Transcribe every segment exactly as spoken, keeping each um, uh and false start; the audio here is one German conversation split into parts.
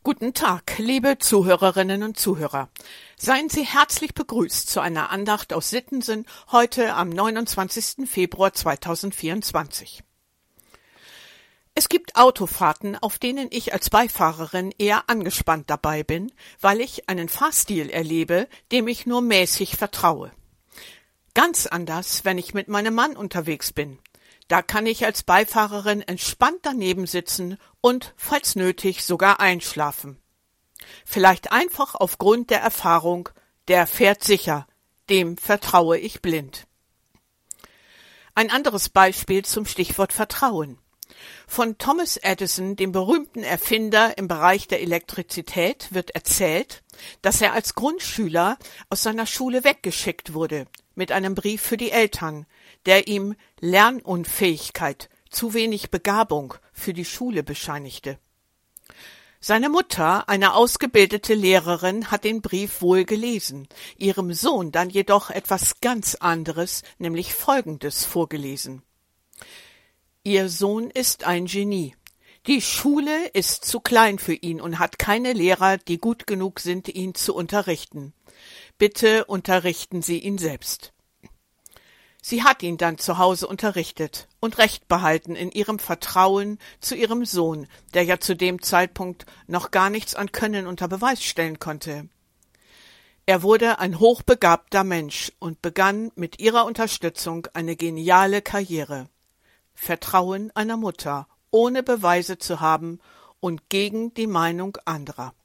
Guten Tag, liebe Zuhörerinnen und Zuhörer. Seien Sie herzlich begrüßt zu einer Andacht aus Sittensen heute am neunundzwanzigsten Februar zweitausendvierundzwanzig. Es gibt Autofahrten, auf denen ich als Beifahrerin eher angespannt dabei bin, weil ich einen Fahrstil erlebe, dem ich nur mäßig vertraue. Ganz anders, wenn ich mit meinem Mann unterwegs bin. Da kann ich als Beifahrerin entspannt daneben sitzen und, falls nötig, sogar einschlafen. Vielleicht einfach aufgrund der Erfahrung, der fährt sicher, dem vertraue ich blind. Ein anderes Beispiel zum Stichwort Vertrauen. Von Thomas Edison, dem berühmten Erfinder im Bereich der Elektrizität, wird erzählt, dass er als Grundschüler aus seiner Schule weggeschickt wurde, mit einem Brief für die Eltern, der ihm Lernunfähigkeit, zu wenig Begabung für die Schule bescheinigte. Seine Mutter, eine ausgebildete Lehrerin, hat den Brief wohl gelesen, ihrem Sohn dann jedoch etwas ganz anderes, nämlich Folgendes vorgelesen. Ihr Sohn ist ein Genie. Die Schule ist zu klein für ihn und hat keine Lehrer, die gut genug sind, ihn zu unterrichten. Bitte unterrichten Sie ihn selbst. Sie hat ihn dann zu Hause unterrichtet und Recht behalten in ihrem Vertrauen zu ihrem Sohn, der ja zu dem Zeitpunkt noch gar nichts an Können unter Beweis stellen konnte. Er wurde ein hochbegabter Mensch und begann mit ihrer Unterstützung eine geniale Karriere. Vertrauen einer Mutter, ohne Beweise zu haben und gegen die Meinung anderer.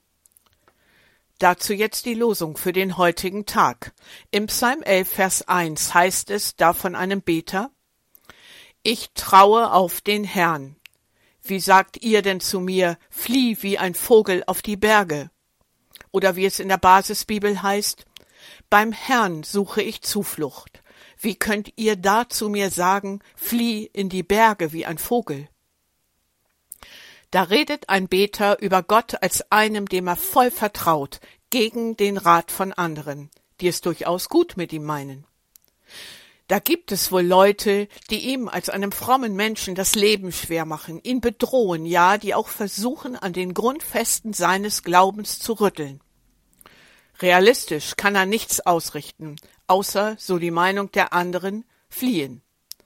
Dazu jetzt die Losung für den heutigen Tag. Im Psalm elf, Vers eins heißt es da von einem Beter: Ich traue auf den Herrn. Wie sagt ihr denn zu mir, flieh wie ein Vogel auf die Berge? Oder wie es in der Basisbibel heißt: Beim Herrn suche ich Zuflucht. Wie könnt ihr da zu mir sagen, flieh in die Berge wie ein Vogel? Da redet ein Beter über Gott als einem, dem er voll vertraut, gegen den Rat von anderen, die es durchaus gut mit ihm meinen. Da gibt es wohl Leute, die ihm als einem frommen Menschen das Leben schwer machen, ihn bedrohen, ja, die auch versuchen, an den Grundfesten seines Glaubens zu rütteln. Realistisch kann er nichts ausrichten, außer, so die Meinung der anderen, fliehen.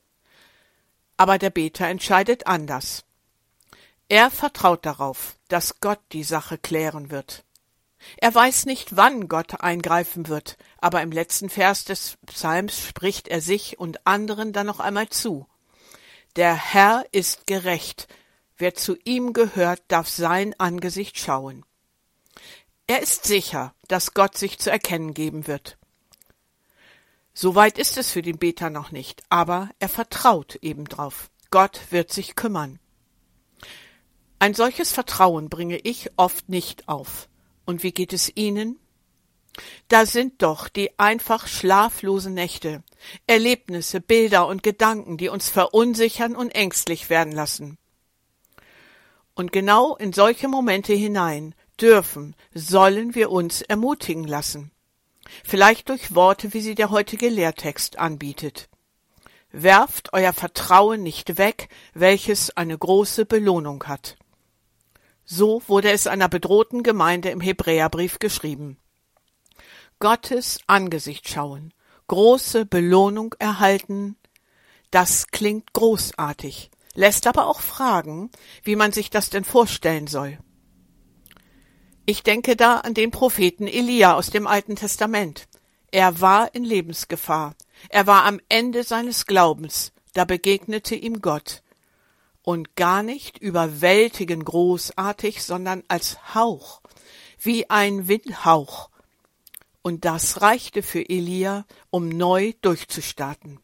Aber der Beter entscheidet anders. Er vertraut darauf, dass Gott die Sache klären wird. Er weiß nicht, wann Gott eingreifen wird, aber im letzten Vers des Psalms spricht er sich und anderen dann noch einmal zu. Der Herr ist gerecht, wer zu ihm gehört, darf sein Angesicht schauen. Er ist sicher, dass Gott sich zu erkennen geben wird. Soweit ist es für den Beter noch nicht, aber er vertraut eben drauf. Gott wird sich kümmern. Ein solches Vertrauen bringe ich oft nicht auf. Und wie geht es Ihnen? Da sind doch die einfach schlaflosen Nächte, Erlebnisse, Bilder und Gedanken, die uns verunsichern und ängstlich werden lassen. Und genau in solche Momente hinein dürfen, sollen wir uns ermutigen lassen. Vielleicht durch Worte, wie sie der heutige Lehrtext anbietet. Werft euer Vertrauen nicht weg, welches eine große Belohnung hat. So wurde es einer bedrohten Gemeinde im Hebräerbrief geschrieben. Gottes Angesicht schauen, große Belohnung erhalten, das klingt großartig, lässt aber auch fragen, wie man sich das denn vorstellen soll. Ich denke da an den Propheten Elia aus dem Alten Testament. Er war in Lebensgefahr, er war am Ende seines Glaubens, da begegnete ihm Gott. Und gar nicht überwältigend großartig, sondern als Hauch, wie ein Windhauch. Und das reichte für Elia, um neu durchzustarten.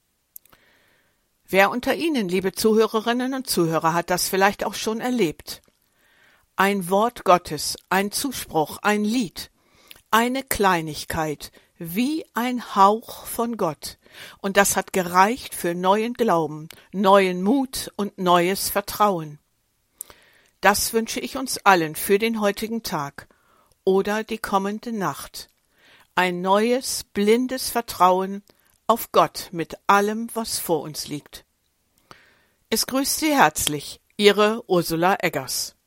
Wer unter Ihnen, liebe Zuhörerinnen und Zuhörer, hat das vielleicht auch schon erlebt? Ein Wort Gottes, ein Zuspruch, ein Lied, eine Kleinigkeit, wie ein Hauch von Gott. Und das hat gereicht für neuen Glauben, neuen Mut und neues Vertrauen. Das wünsche ich uns allen für den heutigen Tag oder die kommende Nacht. Ein neues, blindes Vertrauen auf Gott mit allem, was vor uns liegt. Es grüßt Sie herzlich, Ihre Ursula Eggers.